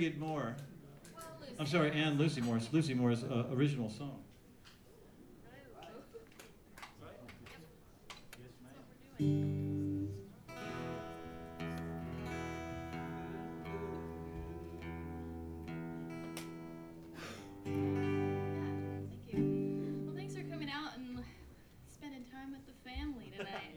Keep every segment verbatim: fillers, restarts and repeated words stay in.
Cricket Moore. Well, Lucy. I'm sorry, and Lucy Moore. It's Lucy Moore's uh, original song. That's what we're doing. Yeah, thank you. Well, thanks for coming out and spending time with the family tonight.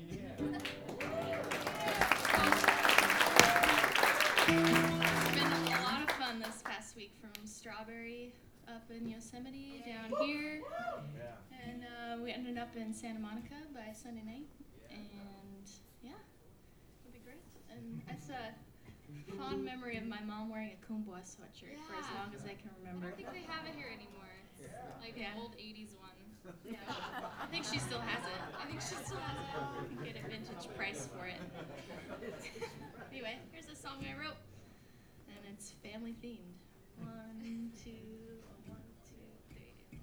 It's been a lot of fun this past week, from Strawberry up in Yosemite down here, and uh, we ended up in Santa Monica by Sunday night, and yeah, it'll be great. And it's a fond memory of my mom wearing a Kumbwa sweatshirt for as Yeah. long as I can I remember. don't think they have it here anymore. It's like Yeah. an old eighties one. Yeah. I think she still has it. I think she still has it. You can get a vintage price for it. Anyway, here's a song I wrote, and it's family themed. One, two, one.